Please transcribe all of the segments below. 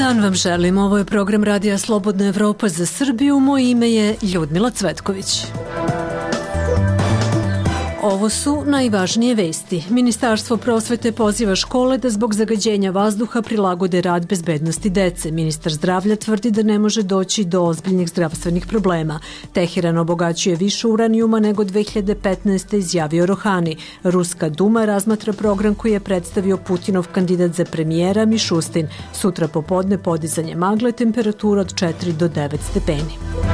dan vam želim. Ovo je program Radija Slobodna Evropa za Srbiju. Moje ime je Ljudmila Cvetković. Ovo su najvažnije vesti. Ministarstvo prosvete poziva škole da zbog zagađenja vazduha prilagode rad bezbednosti dece. Ministar zdravlja tvrdi da ne može doći do ozbiljnih zdravstvenih problema. Teheran obogaćuje više uranijuma nego 2015. izjavio Rohani. Ruska Duma razmatra program koji je predstavio Putinov kandidat za premijera Mišustin. Sutra popodne podizanje magle, temperatura od 4 do 9 stepeni.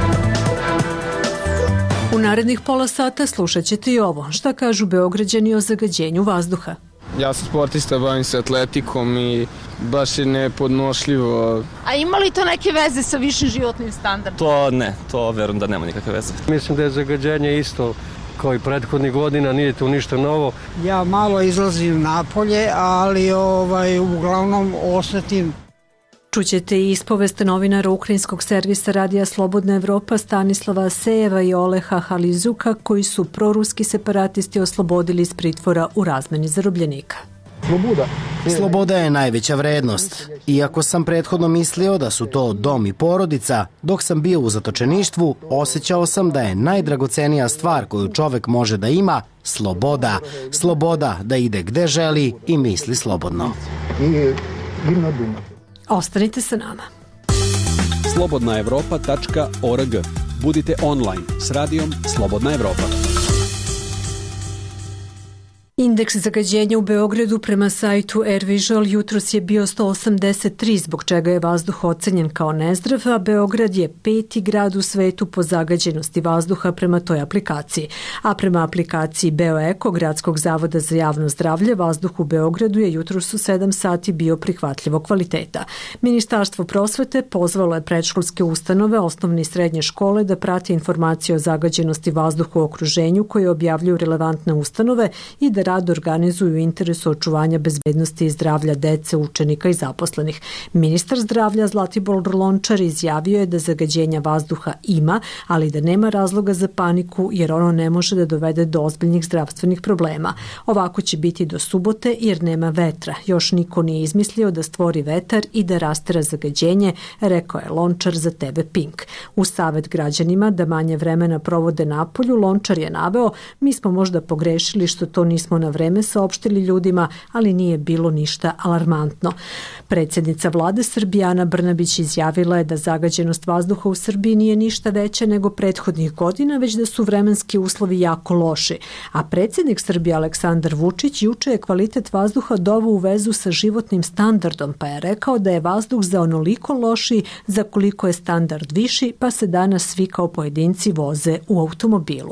U narednih pola sata slušat ćete i ovo. Šta kažu Beograđani o zagađenju vazduha? Ja sam sportista, bavim se atletikom i baš je nepodnošljivo. A ima li to neke veze sa višim životnim standardom? To ne, to verujem da nema nikakve veze. Mislim da je zagađenje isto kao i prethodnih godina, nije tu ništa novo. Ja malo izlazim napolje, ali uglavnom osetim. Čućete i ispovest novinara ukrajinskog servisa Radija Slobodna Evropa Stanislava Asejeva i Oleha Halizuka, koji su proruski separatisti oslobodili iz pritvora u razmeni zarobljenika. Sloboda je najveća vrednost. Iako sam prethodno mislio da su to dom i porodica, dok sam bio u zatočeništvu, osjećao sam da je najdragocenija stvar koju čovek može da ima sloboda. Sloboda da ide gde želi i misli slobodno. Ostanite sa nama. slobodnaevropa.org. Budite online s radijom Slobodna Evropa. Indeks zagađenja u Beogradu prema sajtu AirVisual jutros je bio 183, zbog čega je vazduh ocenjen kao nezdrav, a Beograd je 5. grad u svetu po zagađenosti vazduha prema toj aplikaciji. A prema aplikaciji BioEko, Gradskog zavoda za javno zdravlje, vazduh u Beogradu je jutros u 7 sati bio prihvatljivog kvaliteta. Ministarstvo prosvete pozvalo je predškolske ustanove, osnovne i srednje škole da prate informacije o zagađenosti vazduha u okruženju koje objavljuju relevantne ustanove i da rad organizuju u interesu očuvanja bezbednosti i zdravlja dece, učenika i zaposlenih. Ministar zdravlja Zlatibor Lončar izjavio je da zagađenja vazduha ima, ali da nema razloga za paniku jer ono ne može da dovede do ozbiljnih zdravstvenih problema. Ovako će biti do subote jer nema vetra. Još niko nije izmislio da stvori vetar i da rastera zagađenje, rekao je Lončar za TV Pink. U savet građanima da manje vremena provode napolju, Lončar je naveo: mi smo možda pogrešili što to nismo na vreme saopštili ljudima, ali nije bilo ništa alarmantno. Predsjednica vlade Srbije Ana Brnabić izjavila je da zagađenost vazduha u Srbiji nije ništa veća nego prethodnih godina, već da su vremenski uslovi jako loši. A predsjednik Srbije Aleksandar Vučić juče je kvalitet vazduha doveo u vezu sa životnim standardom, pa je rekao da je vazduh za onoliko lošiji za koliko je standard viši, pa se danas svi kao pojedinci voze u automobilu.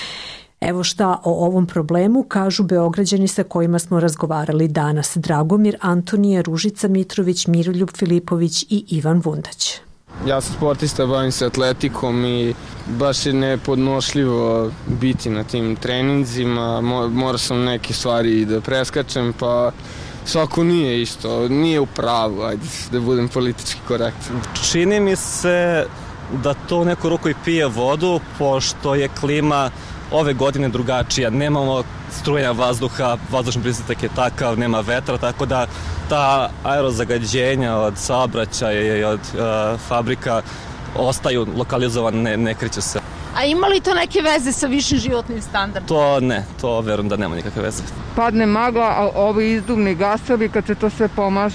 Evo šta o ovom problemu kažu Beograđani sa kojima smo razgovarali danas. Dragomir, Antonije, Ružica Mitrović, Miroljub Filipović i Ivan Vundać. Ja sam sportista, bavim se atletikom i baš je nepodnošljivo biti na tim treninzima. Morao sam neke stvari da preskačem, pa svako nije isto, nije u pravu, ajde da budem politički korektan. Čini mi se da to u neku ruku i pije vodu, pošto je klima ove godine drugačija. Nemamo strujenja vazduha, vazdušni pritisak je takav, nema vetra, tako da ta aerozagađenja od saobraćaja i od fabrika ostaju lokalizovane, ne kreću se. A ima li to neke veze sa višim životnim standardom? To ne, to verujem da nema nikakve veze. Padne magla, a ovi izduvni gasovi, kad se to sve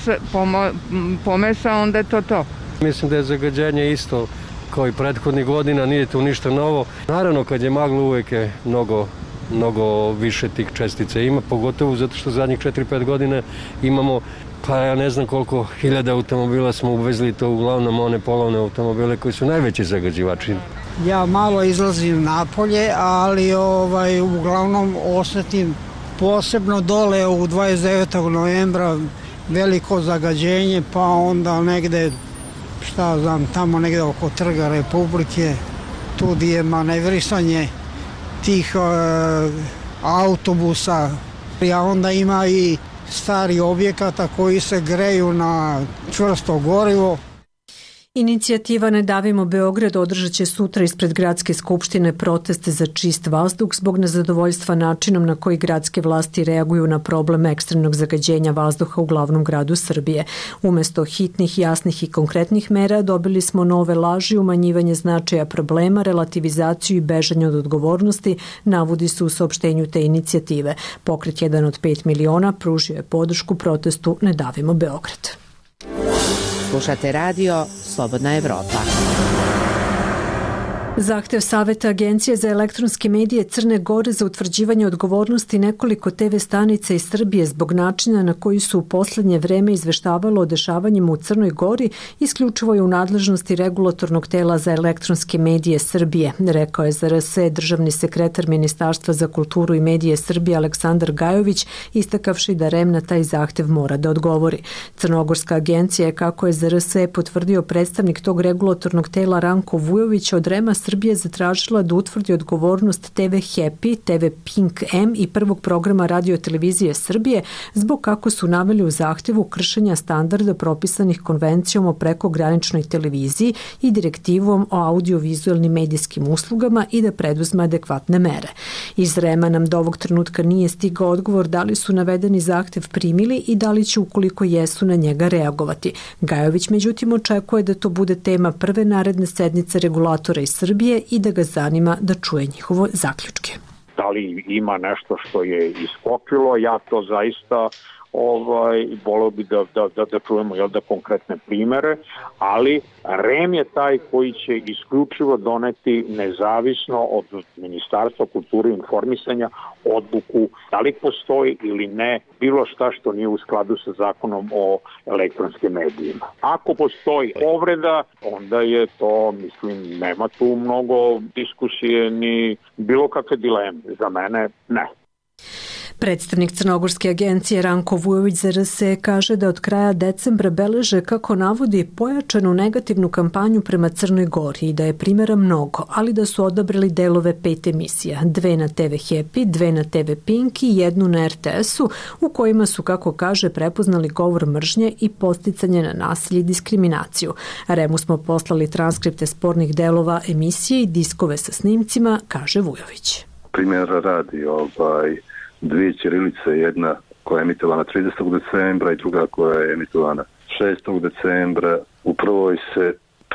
pomeša, onda je to. Mislim da je zagađenje isto kao i prethodnih godina, nije tu ništa novo. Naravno, kad je magla uvek je mnogo više tih čestica ima, pogotovo zato što zadnjih 4-5 godina imamo, pa ja ne znam koliko hiljada automobila smo uvezli, to uglavnom one polovne automobile koji su najveći zagađivači. Ja malo izlazim napolje, ali uglavnom osetim posebno dole u 29. novembra veliko zagađenje, pa onda negde šta znam, tamo negde oko Trga Republike, tu gdje je manevrisanje tih autobusa, a onda ima i stari objekata koji se greju na čvrsto gorivo. Inicijativa Ne davimo Beograd održat će sutra ispred Gradske skupštine proteste za čist vazduh zbog nezadovoljstva načinom na koji gradske vlasti reaguju na problem ekstremnog zagađenja vazduha u glavnom gradu Srbije. Umesto hitnih, jasnih i konkretnih mera dobili smo nove laži, umanjivanje značaja problema, relativizaciju i bežanje od odgovornosti, navodi se u saopštenju te inicijative. Pokret 1 od 5 miliona pružio je podršku protestu Ne davimo Beograd. Slušate radio Slobodna Evropa. Zahtev Saveta Agencije za elektronske medije Crne Gore za utvrđivanje odgovornosti nekoliko TV stanica iz Srbije zbog načina na koji su u poslednje vreme izveštavalo o dešavanjima u Crnoj Gori isključivo je u nadležnosti regulatornog tela za elektronske medije Srbije, rekao je za RS državni sekretar Ministarstva za kulturu i medije Srbije Aleksandar Gajović, istakavši da REM na taj zahtev mora da odgovori. Crnogorska agencija je, kako je za RS potvrdio predstavnik tog regulatornog tela Ranko Vujović, od REM-a Srbija zatražila da utvrdi odgovornost TV Happy, TV Pink M i prvog programa radio-televizije Srbije zbog, kako su naveli u zahtevu, kršenja standarda propisanih konvencijom o prekograničnoj televiziji i direktivom o audiovizualnim medijskim uslugama i da preduzme adekvatne mere. Iz REM-a nam do ovog trenutka nije stigao odgovor da li su navedeni zahtev primili i da li će, ukoliko jesu, na njega reagovati. Gajović međutim očekuje da to bude tema prve naredne sednice regulatora iz Srbije i da ga zanima da čuje njihovo zaključke. Da li ima nešto što je iskočilo, ja to zaista voleo bi da čujemo konkretne primere, ali REM je taj koji će isključivo doneti nezavisno od Ministarstva kulture i informisanja odluku da li postoji ili ne bilo šta što nije u skladu sa zakonom o elektronskim medijima. Ako postoji povreda, onda je to, mislim, nema tu mnogo diskusije ni bilo kakve dileme. Za mene ne. Predstavnik Crnogorske agencije Ranko Vujović za RS kaže da od kraja decembra beleže, kako navodi, pojačanu negativnu kampanju prema Crnoj Gori i da je primjera mnogo, ali da su odabrali delove 5 emisija, 2 na TV Happy, 2 na TV Pink i 1 na RTS-u, u kojima su, kako kaže, prepoznali govor mržnje i posticanje na nasilje i diskriminaciju. REM-u smo poslali transkripte spornih delova emisije i diskove sa snimcima, kaže Vujović. Primjera radi dvije ćirilice, jedna koja je emitovana 30. decembra i druga koja je emitovana 6. decembra. U prvoj se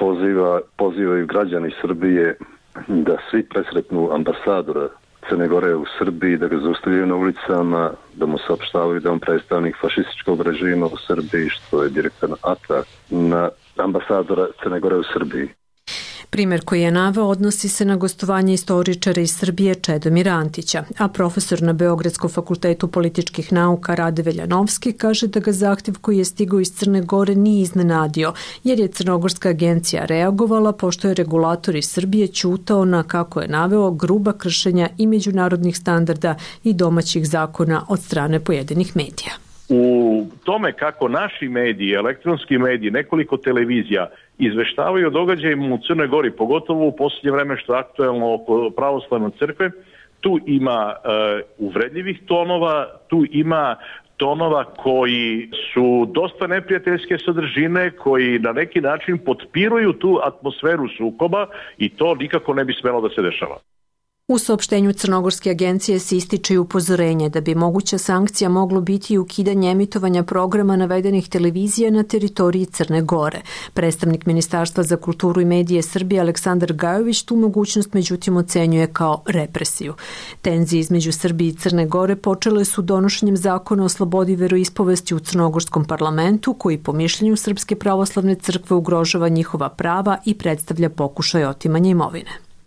pozivaju građani Srbije da svi presretnu ambasadora Crne Gore u Srbiji, da ga zaustavljaju na ulicama, da mu saopštavaju da on predstavnik fašističkog režima u Srbiji, što je direktan atak na ambasadora Crne Gore u Srbiji. Primjer koji je naveo odnosi se na gostovanje istoričara iz Srbije Čedomira Antića, a profesor na Beogradskom fakultetu političkih nauka Rade Veljanovski kaže da ga zahtjev koji je stigao iz Crne Gore nije iznenadio, jer je Crnogorska agencija reagovala pošto je regulator iz Srbije ćutao na, kako je naveo, gruba kršenja i međunarodnih standarda i domaćih zakona od strane pojedinih medija. U tome kako naši mediji, elektronski mediji, nekoliko televizija izveštavaju o događajima u Crnoj Gori, pogotovo u posljednje vreme što je aktuelno oko pravoslavne crkve, tu ima uvredljivih tonova, tu ima tonova koji su dosta neprijateljske sadržine, koji na neki način potpiruju tu atmosferu sukoba i to nikako ne bi smelo da se dešava. U saopštenju Crnogorske agencije se ističe i upozorenje da bi moguća sankcija moglo biti i ukidanje emitovanja programa navedenih televizija na teritoriji Crne Gore. Predstavnik Ministarstva za kulturu i medije Srbije Aleksandar Gajović tu mogućnost međutim ocenjuje kao represiju. Tenzije između Srbije i Crne Gore počele su donošenjem zakona o slobodi veroispovesti u Crnogorskom parlamentu, koji po mišljenju Srpske pravoslavne crkve ugrožava njihova prava i predstavlja pokušaj otimanja imovine.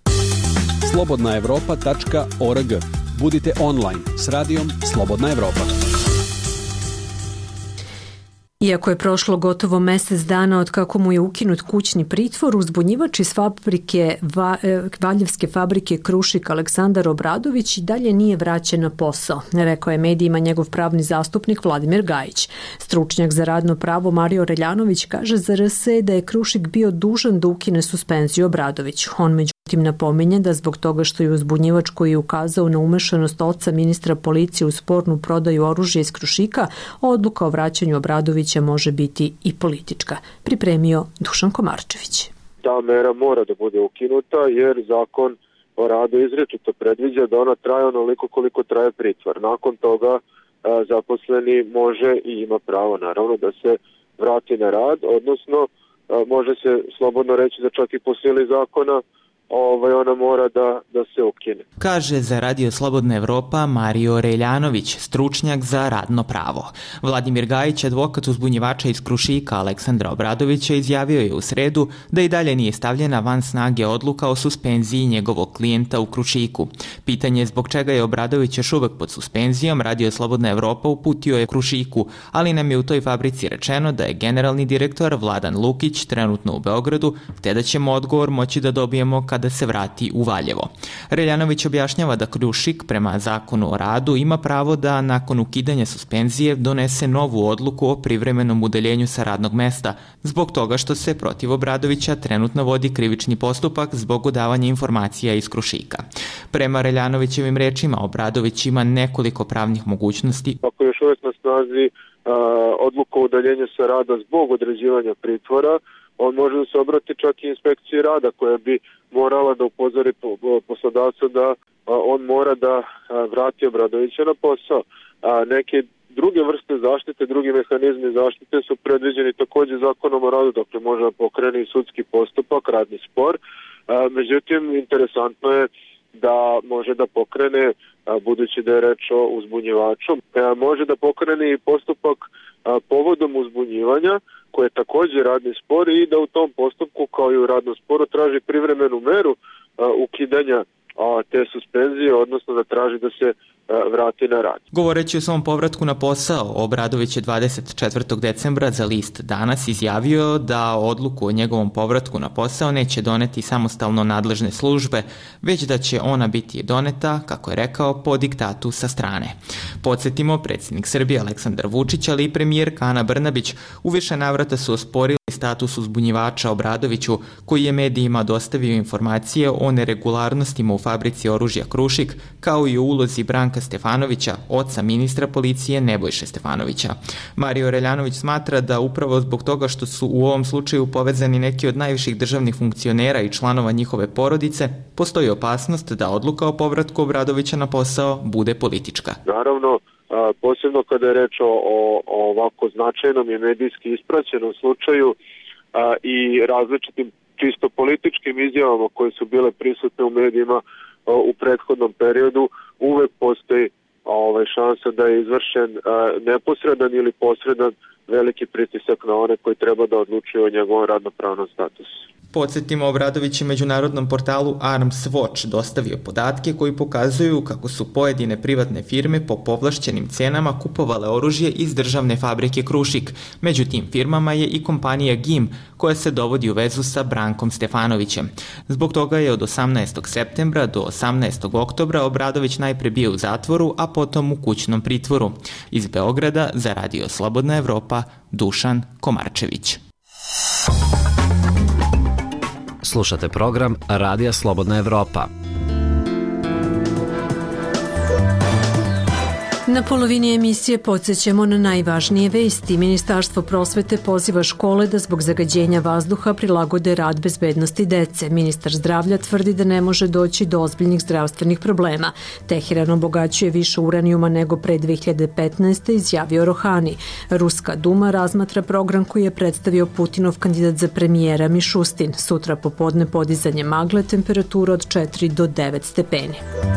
slobodnaevropa.org. Budite online s radijom Slobodna Evropa. Iako je prošlo gotovo mesec dana od kako mu je ukinut kućni pritvor, uzbunjivač iz Valjevske fabrike Krušik Aleksandar Obradović i dalje nije vraćen na posao, rekao je medijima njegov pravni zastupnik Vladimir Gajić. Stručnjak za radno pravo Mario Reljanović kaže za RS da je Krušik bio dužan da ukine suspenziju Obradoviću. On Tim napominje da zbog toga što je uzbunjivač koji je ukazao na umešanost oca ministra policije u spornu prodaju oružja iz Krušika, odluka o vraćanju Obradovića može biti i politička. Pripremio Dušan Komarčević. Ta mera mora da bude ukinuta jer zakon o radu izričito predviđa da ona traje onoliko koliko traje pritvor. Nakon toga zaposleni može i ima pravo naravno da se vrati na rad, odnosno može se slobodno reći da čak i po sili zakona ona mora da se ukine. Kaže za Radio Slobodna Evropa Mario Reljanović, stručnjak za radno pravo. Vladimir Gajić, advokat uzbunjivača iz Krušika Aleksandra Obradovića, izjavio je u sredu da i dalje nije stavljena van snage odluka o suspenziji njegovog klijenta u Krušiku. Pitanje zbog čega je Obradović još uvek pod suspenzijom Radio Slobodna Evropa uputio je Krušiku, ali nam je u toj fabrici rečeno da je generalni direktor Vladan Lukić trenutno u Beogradu, te da ćemo odgovor moći da dobijemo kada se vrati u Valjevo. Reljanović objašnjava da Krušik prema zakonu o radu ima pravo da nakon ukidanja suspenzije donese novu odluku o privremenom udaljenju sa radnog mesta zbog toga što se protiv Obradovića trenutno vodi krivični postupak zbog odavanja informacija iz Krušika. Prema Reljanovićevim rečima Obradović ima nekoliko pravnih mogućnosti. Ako još uvek na snazi odluka o udaljenju sa rada zbog određivanja pritvora, on može da se obrati čak i inspekciji rada koja bi morala da upozori poslodavca da on mora da vrati Obradovića na posao. Neke druge vrste zaštite, drugi mehanizmi zaštite su predviđeni takođe zakonom o radu, dakle može da pokrene i sudski postupak, radni spor. Međutim, interesantno je da može da pokrene, budući da je reč o uzbunjivaču, može da pokrene i postupak povodom uzbunjivanja, koje je takođe radni spor i da u tom postupku, kao i u radnom sporu, traži privremenu meru ukidanja te suspenzije, odnosno da traži da se vrati na rad. Govoreći o svom povratku na posao, Obradović je 24. decembra za list Danas izjavio da odluku o njegovom povratku na posao neće doneti samostalno nadležne službe, već da će ona biti doneta, kako je rekao, po diktatu sa strane. Podsjetimo, predsjednik Srbije Aleksandar Vučić, ali i premijerka Ana Brnabić u više navrata su osporili status uzbunjivača Obradoviću, koji je medijima dostavio informacije o neregularnostima u fabrici oružja Krušik, kao i o ulozi Branka Stefanovića, oca ministra policije Nebojše Stefanovića. Mario Reljanović smatra da upravo zbog toga što su u ovom slučaju povezani neki od najviših državnih funkcionera i članova njihove porodice, postoji opasnost da odluka o povratku Obradovića na posao bude politička. Naravno, posebno kada je reč o ovako značajnom i medijski ispraćenom slučaju i različitim čisto političkim izjavama koje su bile prisutne u medijima u prethodnom periodu, uvek postoji šansa da je izvršen neposredan ili posredan veliki pritisak na one koji treba da odlučuju o njegovom radnopravnom statusu. Podsjetimo, Obradović je međunarodnom portalu Arms Watch dostavio podatke koji pokazuju kako su pojedine privatne firme po povlašćenim cenama kupovale oružje iz državne fabrike Krušik. Među tim firmama je i kompanija GIM, koja se dovodi u vezu sa Brankom Stefanovićem. Zbog toga je od 18. septembra do 18. oktobra Obradović najpre bio u zatvoru, a potom u kućnom pritvoru. Iz Beograda za Radio Slobodna Evropa, Dušan Komarčević. Slušate program Radija Slobodna Evropa. Na polovini emisije podsjećamo na najvažnije vesti. Ministarstvo prosvete poziva škole da zbog zagađenja vazduha prilagode rad bezbednosti dece. Ministar zdravlja tvrdi da ne može doći do ozbiljnih zdravstvenih problema. Teheran obogaćuje više uranijuma nego pre 2015. izjavio Rohani. Ruska Duma razmatra program koji je predstavio Putinov kandidat za premijera Mišustin. Sutra popodne podizanje magle, temperatura od 4 do 9 stepeni.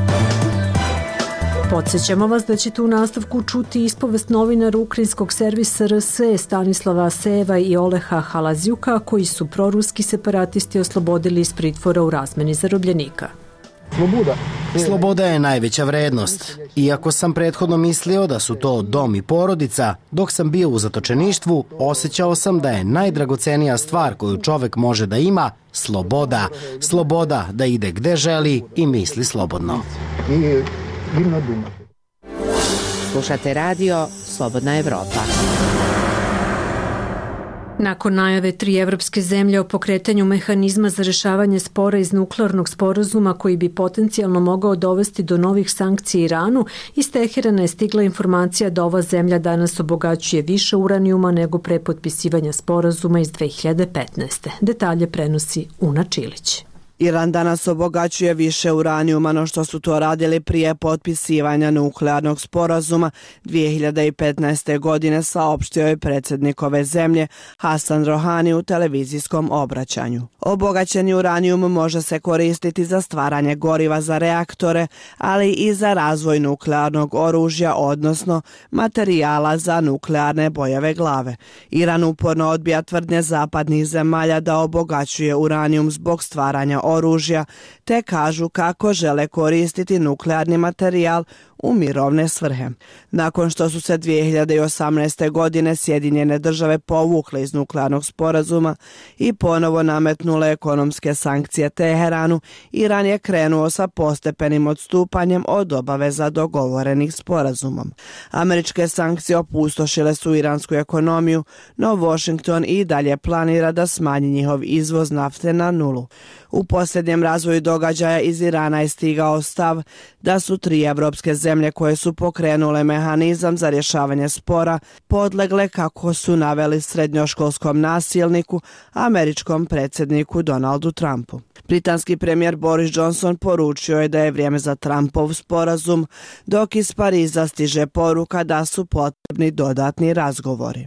Podsjećamo vas da ćete u nastavku čuti ispovest novinara ukrajinskog servisa RS Stanislava Aseva i Oleha Halazjuka, koji su proruski separatisti oslobodili iz pritvora u razmeni zarobljenika. Sloboda je najveća vrednost. Iako sam prethodno mislio da su to dom i porodica, dok sam bio u zatočeništvu, osjećao sam da je najdragocenija stvar koju čovek može da ima sloboda. Sloboda da ide gde želi i misli slobodno. Slušate radio Slobodna Evropa. Nakon najave 3 evropske zemlje o pokretanju mehanizma za rešavanje spora iz nuklearnog sporazuma koji bi potencijalno mogao dovesti do novih sankcija Iranu, iz Teherana je stigla informacija da ova zemlja danas obogaćuje više uranijuma nego pre potpisivanja sporazuma iz 2015. Detalje prenosi Una Čilić. Iran danas obogaćuje više uranijuma no što su to radili prije potpisivanja nuklearnog sporazuma 2015. godine, saopštio je predsjednik ove zemlje Hasan Rohani u televizijskom obraćanju. Obogaćeni uranijum može se koristiti za stvaranje goriva za reaktore, ali i za razvoj nuklearnog oružja, odnosno materijala za nuklearne bojeve glave. Iran uporno odbija tvrdnje zapadnih zemalja da obogaćuje uranijum zbog stvaranja oružja, te kažu kako žele koristiti nuklearni materijal u mirovne svrhe. Nakon što su se 2018. godine Sjedinjene države povukle iz nuklearnog sporazuma i ponovo nametnule ekonomske sankcije Teheranu, Iran je krenuo sa postepenim odstupanjem od obaveza dogovorenih sporazumom. Američke sankcije opustošile su iransku ekonomiju, no Washington i dalje planira da smanji njihov izvoz nafte na nulu. U posljednjem razvoju događaja iz Irana je stigao stav da su 3 evropske zemlje koje su pokrenule mehanizam za rješavanje spora podlegle, kako su naveli, srednjoškolskom nasilniku, američkom predsjedniku Donaldu Trumpu. Britanski premijer Boris Johnson poručio je da je vrijeme za Trumpov sporazum, dok iz Pariza stiže poruka da su potrebni dodatni razgovori.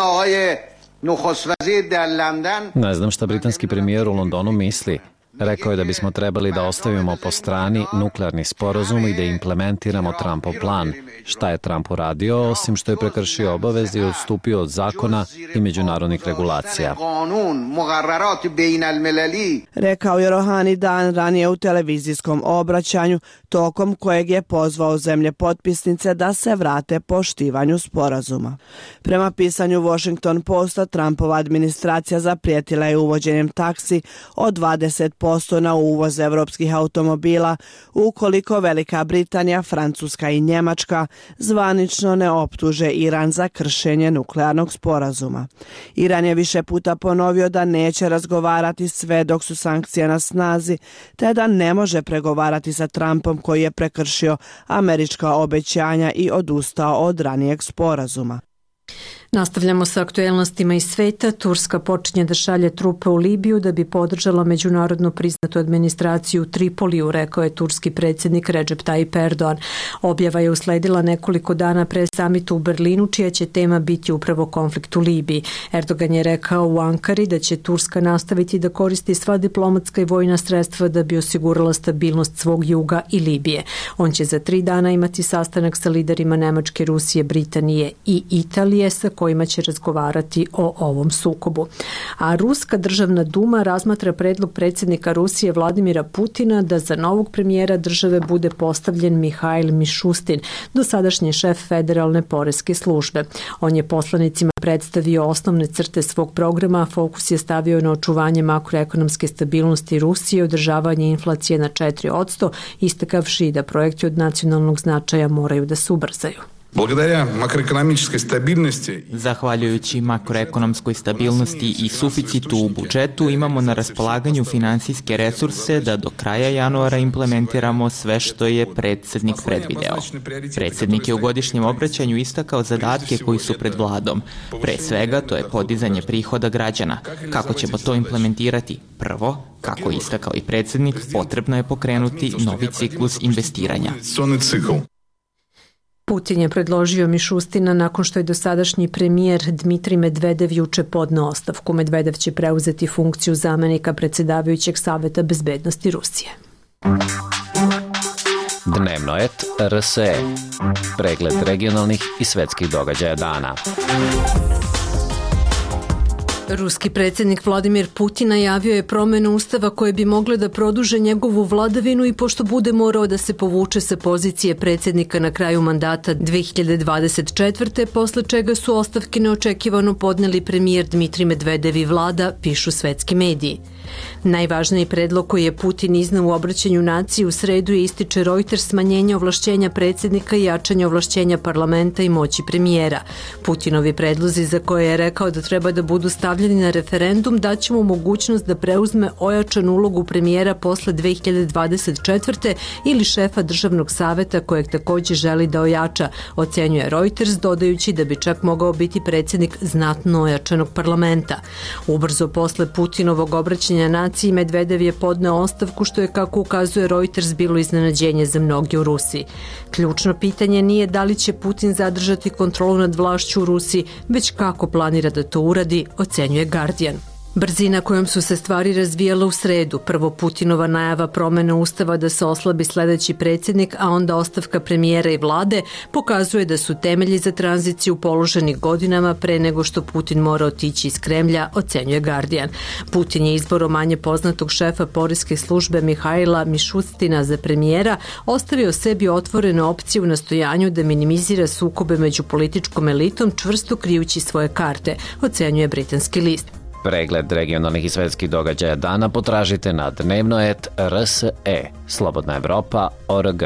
Ne znam šta britanski premijer u Londonu misli. Rekao je da bismo trebali da ostavimo po strani nuklearni sporazum i da implementiramo Trumpov plan. Šta je Trump uradio, osim što je prekršio obaveze i odstupio od zakona i međunarodnih regulacija? Rekao je Rohani dan ranije u televizijskom obraćanju, tokom kojeg je pozvao zemlje potpisnice da se vrate poštivanju sporazuma. Prema pisanju Washington Posta, Trumpova administracija zaprijetila je uvođenjem taksi od 20% na uvoz evropskih automobila ukoliko Velika Britanija, Francuska i Njemačka zvanično ne optuže Iran za kršenje nuklearnog sporazuma. Iran je više puta ponovio da neće razgovarati sve dok su sankcije na snazi, te da ne može pregovarati sa Trumpom koji je prekršio američka obećanja i odustao od ranijeg sporazuma. Nastavljamo sa aktuelnostima iz sveta. Turska počinje da šalje trupe u Libiju da bi podržala međunarodno priznatu administraciju u Tripoliju, rekao je turski predsjednik Recep Tayyip Erdogan. Objava je usledila nekoliko dana pre samita u Berlinu, čija će tema biti upravo konflikt u Libiji. Erdogan je rekao u Ankari da će Turska nastaviti da koristi sva diplomatska i vojna sredstva da bi osigurala stabilnost svog juga i Libije. On će za 3 dana imati sastanak sa liderima Nemačke, Rusije, Britanije i Italije, sa kojima će razgovarati o ovom sukobu. A Ruska državna duma razmatra predlog predsjednika Rusije Vladimira Putina da za novog premijera države bude postavljen Mihail Mišustin, dosadašnji šef federalne poreske službe. On je poslanicima predstavio osnovne crte svog programa, a fokus je stavio na očuvanje makroekonomske stabilnosti Rusije i održavanje inflacije na 4%, istakavši da projekti od nacionalnog značaja moraju da se ubrzaju. Zahvaljujući makroekonomskoj stabilnosti i suficitu u budžetu imamo na raspolaganju finansijske resurse da do kraja januara implementiramo sve što je predsjednik predvideo. Predsjednik je u godišnjem obraćanju istakao zadatke koji su pred vladom. Pre svega to je podizanje prihoda građana. Kako ćemo to implementirati? Prvo, kako je istakao i predsjednik, potrebno je pokrenuti novi ciklus investiranja. Putin je predložio Mišustina nakon što je dosadašnji premijer Dmitrij Medvedev juče podneo ostavku. Medvedev će preuzeti funkciju zamenika predsjedavajućeg Saveta bezbednosti Rusije. Dnevno et RSE. Pregled regionalnih i svetskih događaja dana. Ruski predsjednik Vladimir Putin najavio je promjenu ustava koje bi mogle da produže njegovu vladavinu i pošto bude morao da se povuče sa pozicije predsjednika na kraju mandata 2024. posle čega su ostavke neočekivano podneli premijer Dmitrij Medvedev i vlada, pišu svetski mediji. Najvažniji predlog koji je Putin izneo u obraćanju naciji u sredu je, ističe Reuters, smanjenje ovlašćenja predsjednika i jačanje ovlašćenja parlamenta i moći premijera. Putinovi predlozi, za koje je rekao da treba da budu stavljeni stavljeni na referendum daće mu mogućnost da preuzme ojačanu ulogu premijera posle 2024. ili šefa državnog saveta kojeg takođe želi da ojača, ocenjuje Reuters, dodajući da bi čak mogao biti predsjednik znatno ojačanog parlamenta. Ubrzo posle Putinovog obraćanja naciji Medvedev je podneo ostavku, što je, kako ukazuje Reuters, bilo iznenađenje za mnoge u Rusiji. Ključno pitanje nije da li će Putin zadržati kontrolu nad vlašću u Rusiji, već kako planira da to uradi, ocenjuje Guardian. Brzina kojom su se stvari razvijale u sredu, prvo Putinova najava promene ustava da se oslabi sledeći predsjednik, a onda ostavka premijera i vlade, pokazuje da su temelji za tranziciju položeni godinama pre nego što Putin mora otići iz Kremlja, ocenjuje Guardian. Putin je izborom manje poznatog šefa poreske službe Mihajla Mišustina za premijera ostavio sebi otvorenu opciju u nastojanju da minimizira sukobe među političkom elitom, čvrsto krijući svoje karte, ocenjuje britanski list. Pregled regionalnih i svetskih događaja dana potražite na dnevnoet.rse, slobodnaevropa.org.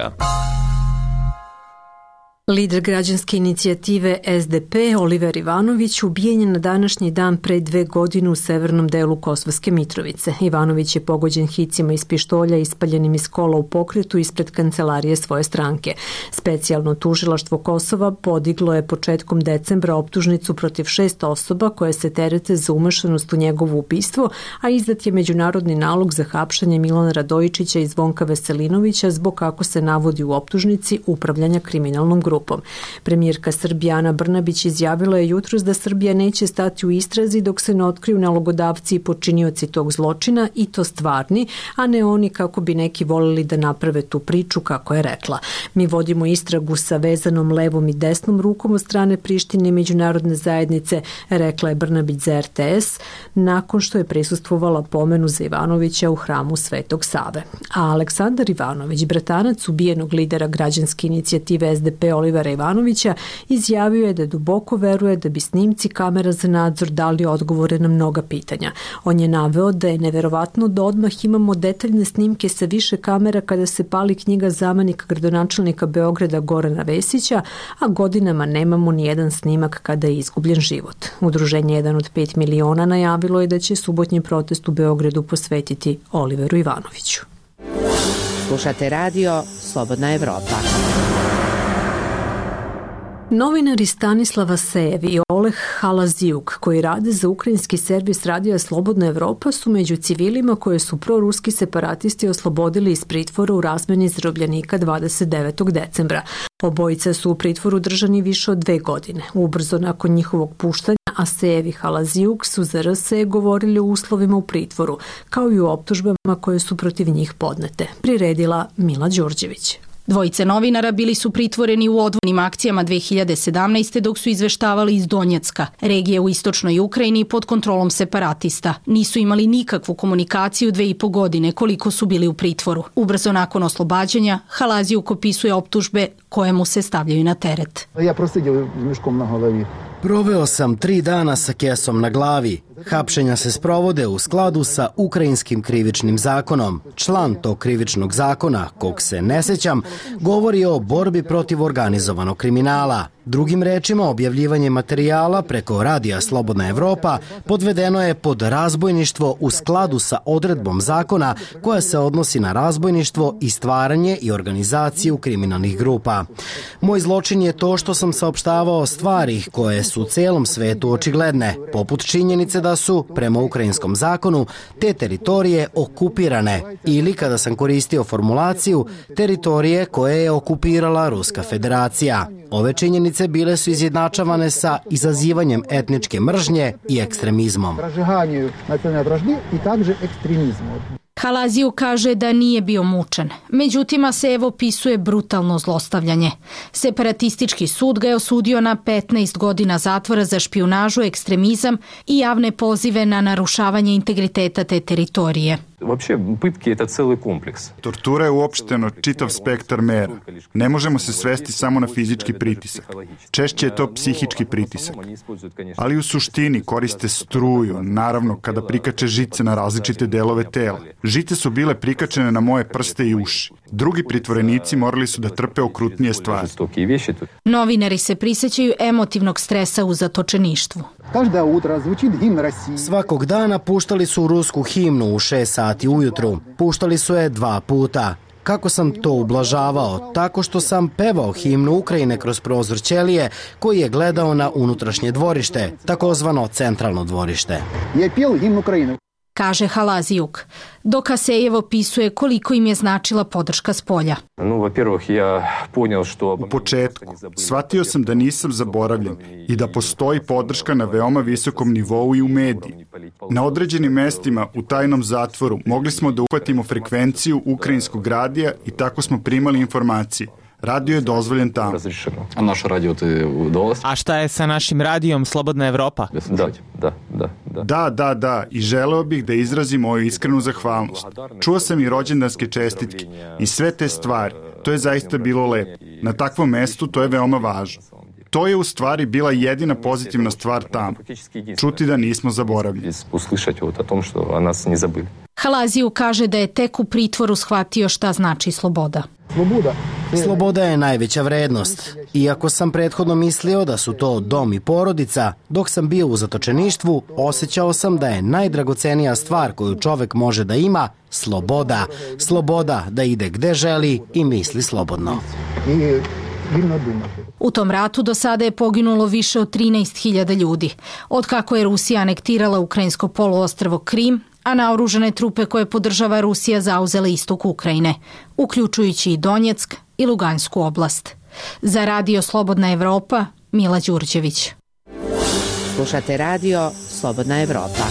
Lider građanske inicijative SDP Oliver Ivanović ubijen je na današnji dan pre 2 godine u severnom delu Kosovske Mitrovice. Ivanović je pogođen hicima iz pištolja ispaljenim iz kola u pokretu ispred kancelarije svoje stranke. Specijalno tužilaštvo Kosova podiglo je početkom decembra optužnicu protiv 6 osoba koje se terete za umešanost u njegovo ubistvo, a izdat je međunarodni nalog za hapšanje Milana Radojičića i Zvonka Veselinovića zbog, kako se navodi u optužnici, upravljanja kriminalnom grupom. Premijerka Srbije Ana Brnabić izjavila je jutros da Srbija neće stati u istrazi dok se ne otkriju nalogodavci i počinioci tog zločina, i to stvarni, a ne oni kako bi neki voleli da naprave tu priču, kako je rekla. Mi vodimo istragu sa vezanom levom i desnom rukom od strane Prištine i međunarodne zajednice, rekla je Brnabić za RTS, nakon što je prisustvovala pomenu za Ivanovića u hramu Svetog Save. A Aleksandar Ivanović, bratanac ubijenog lidera građanske inicijative SDP Olivera Ivanovića, izjavio je da duboko veruje da bi snimci kamera za nadzor dali odgovore na mnoga pitanja. On je naveo da je neverovatno da odmah imamo detaljne snimke sa više kamera kada se pali knjiga zamenika gradonačelnika Beograda Gorana Vesića, a godinama nemamo ni jedan snimak kada je izgubljen život. Udruženje 1 od 5 miliona najavilo je da će subotnji protest u Beogradu posvetiti Oliveru Ivanoviću. Slušate radio Slobodna Evropa. Novinari Stanislav Asejev i Oleg Halaziuk, koji rade za ukrajinski servis radija Slobodna Evropa, su među civilima koje su proruski separatisti oslobodili iz pritvora u razmeni zarobljenika 29. decembra. Obojica su u pritvoru držani više od 2 godine. Ubrzo nakon njihovog puštanja, Asejev i Halaziuk su za RSE govorili o uslovima u pritvoru, kao i o optužbama koje su protiv njih podnete. Priredila Mila Đurđević. Dvojice novinara bili su pritvoreni u odvojnim akcijama 2017. dok su izveštavali iz Donjecka, regije u istočnoj Ukrajini pod kontrolom separatista. Nisu imali nikakvu komunikaciju 2,5 godine koliko su bili u pritvoru. Ubrzo nakon oslobađanja, Halaziuk opisuje optužbe koje mu se stavljaju na teret. Ja prosjedio miškom na glavi. Proveo sam 3 dana sa kesom na glavi. Hapšenja se sprovode u skladu sa ukrajinskim krivičnim zakonom. Član tog krivičnog zakona, kog se ne sećam, govori o borbi protiv organizovanog kriminala. Drugim rečima, objavljivanje materijala preko radija Slobodna Evropa podvedeno je pod razbojništvo u skladu sa odredbom zakona koja se odnosi na razbojništvo i stvaranje i organizaciju kriminalnih grupa. Moj zločin je to što sam saopštavao stvari koje su u celom svetu očigledne, poput činjenice da su, prema ukrajinskom zakonu, te teritorije okupirane, ili, kada sam koristio formulaciju, teritorije koje je okupirala Ruska federacija. Ove činjenice bile su izjednačavane sa izazivanjem etničke mržnje i ekstremizmom. Halaziuk kaže da nije bio mučen. Međutim, Asejev opisuje brutalno zlostavljanje. Separatistički sud ga je osudio na 15 godina zatvora za špijunažu, ekstremizam i javne pozive na narušavanje integriteta te teritorije. Tortura je uopšteno čitav spektar mera. Ne možemo se svesti samo na fizički pritisak. Češće je to psihički pritisak. Ali u suštini koriste struju, naravno kada prikače žice na različite delove tela. Žice su bile prikačene na moje prste i uši. Drugi pritvorenici morali su da trpe okrutnije stvari. Novinari se prisećaju emotivnog stresa u zatočeništvu. Svakog dana puštali su rusku himnu u 6 sati ujutru. Puštali su je 2 puta. Kako sam to ublažavao? Tako što sam pevao himnu Ukrajine kroz prozor ćelije koji je gledao na unutrašnje dvorište, takozvano centralno dvorište. Kaže Halazijuk, dok Asejev opisuje koliko im je značila podrška s polja. U početku, shvatio sam da nisam zaboravljen i da postoji podrška na veoma visokom nivou i u mediji. Na određenim mestima u tajnom zatvoru mogli smo da uhvatimo frekvenciju ukrajinskog radija i tako smo primali informacije. Radio je dozvoljen tamo. A naš radio ti udalaz? A šta je sa našim radijom Slobodna Evropa? Da. I želeo bih da izrazim moju iskrenu zahvalnost. Čuo sam i rođendanske čestitke i sve te stvari. To je zaista bilo lepo. Na takvom mestu to je veoma važno. To je u stvari bila jedina pozitivna stvar tamo. Čuti da nismo zaboravljeni. Halaziju kaže da je tek u pritvoru shvatio šta znači sloboda. Sloboda je najveća vrednost. Iako sam prethodno mislio da su to dom i porodica, dok sam bio u zatočeništvu, osjećao sam da je najdragocenija stvar koju čovek može da ima sloboda. Sloboda da ide gde želi i misli slobodno. U tom ratu do sada je poginulo više od 13.000 ljudi. Od kako je Rusija anektirala ukrajinsko poluostrvo Krim, a naoružane trupe koje podržava Rusija zauzele istok Ukrajine, uključujući i Donjeck i Lugansku oblast. Za Radio Slobodna Evropa, Mila Đurđević. Slušate Radio Slobodna Evropa.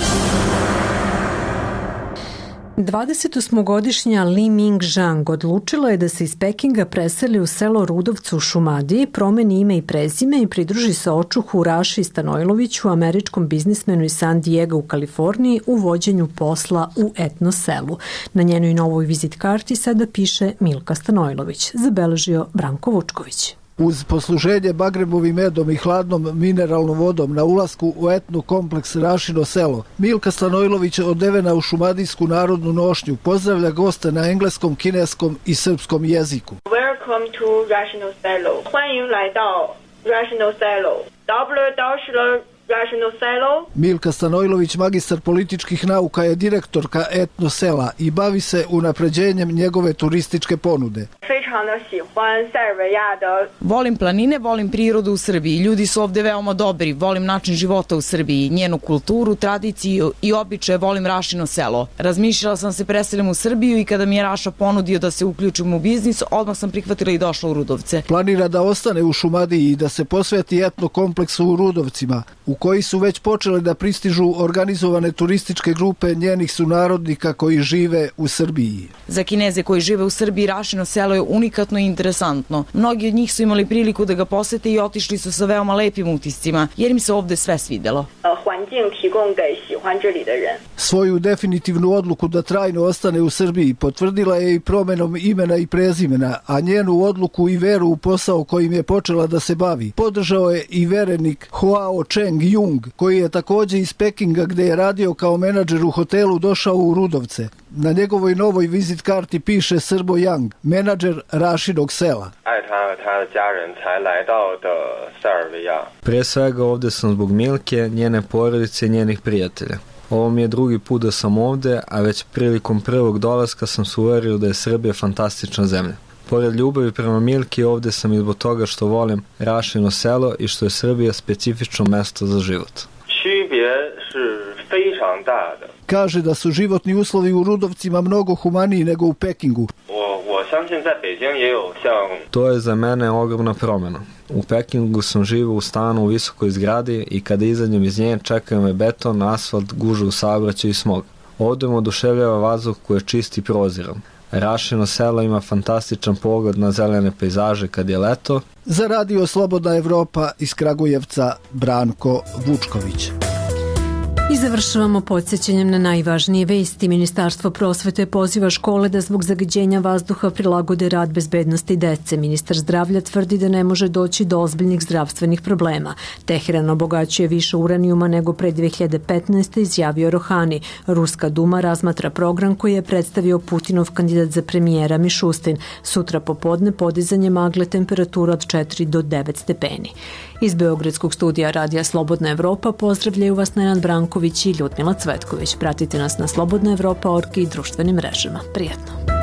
28-godišnja Li Ming-Zhang odlučila je da se iz Pekinga preseli u selo Rudovcu u Šumadiji, promeni ime i prezime i pridruži se očuhu Raši Stanojloviću, američkom biznismenu iz San Diego u Kaliforniji, u vođenju posla u etno selu. Na njenoj novoj vizit karti sada piše Milka Stanojlović, zabeležio Branko Vučković. Uz posluženje bagrebovim medom i hladnom mineralnom vodom na ulasku u etno kompleks Rašino selo, Milka Stanojlović, odevena u šumadijsku narodnu nošnju, pozdravlja goste na engleskom, kineskom i srpskom jeziku. Welcome to Rašino selo. 欢迎来到 Rašino selo. Dobro došli Rašino selo. Milka Stanojlović, magistar političkih nauka, je direktorka etno sela i bavi se unapređenjem njegove turističke ponude. Volim planine, volim prirodu u Srbiji. Ljudi su ovde veoma dobri. Volim način života u Srbiji, njenu kulturu, tradiciju i običaje. Volim Rašino selo. Razmišljala sam se preselim u Srbiju i kada mi je Raša ponudio da se uključim u biznis, odmah sam prihvatila i došla u Rudovce. Planira da ostane u Šumadiji i da se posveti etno kompleksu u Rudovcima, u koji su već počele da pristižu organizovane turističke grupe njenih sunarodnika koji žive u Srbiji. Za Kineze koji žive u Srbiji, Rašino selo je unikatno i interesantno. Mnogi od njih su imali priliku da ga posete i otišli su sa veoma lepim utiscima, jer im se ovde sve svidelo. Svoju definitivnu odluku da trajno ostane u Srbiji potvrdila je i promenom imena i prezimena, a njenu odluku i veru u posao kojim je počela da se bavi podržao je i verenik Huao Cheng Jung, koji je takođe iz Pekinga, gde je radio kao menadžer u hotelu, došao u Rudovce. Na njegovoj novoj vizit karti piše Srbo Yang, menadžer Rašinog sela. Pre svega ovde sam zbog Milke, njene porodice i njenih prijatelja. Ovo mi je drugi put da sam ovde, a već prilikom prvog dolaska sam se uverio da je Srbija fantastična zemlja. Pored ljubavi prema Milki, ovde sam i zbog toga što volim Rašino selo i što je Srbija specifično mesto za život. Kaže da su životni uslovi u Rudovcima mnogo humaniji nego u Pekingu. To je za mene ogromna promjena. U Pekingu sam živio u stanu u visokoj zgradi i kada izađem iz nje čekaju me beton, asfalt, gužva u saobraćaju i smog. Ovde me oduševljava vazduh koji je čist i proziran. Rašino selo ima fantastičan pogled na zelene pejzaže kad je leto. Za Radio Slobodna Evropa iz Kragujevca, Branko Vučković. I završavamo podsjećanjem na najvažnije vesti. Ministarstvo prosvete poziva škole da zbog zagađenja vazduha prilagode rad bezbednosti dece. Ministar zdravlja tvrdi da ne može doći do ozbiljnih zdravstvenih problema. Teheran obogaćuje više uranijuma nego pre 2015. izjavio Rohani. Ruska duma razmatra program koji je predstavio Putinov kandidat za premijera Mišustin. Sutra popodne podizanje magle, temperatura od 4 do 9 stepeni. Iz Beogradskog studija Radija Slobodna Evropa pozdravljaju vas Nenad Branković i Ljudmila Cvetković. Pratite nas na slobodnaevropa.org i društvenim mrežama. Prijetno!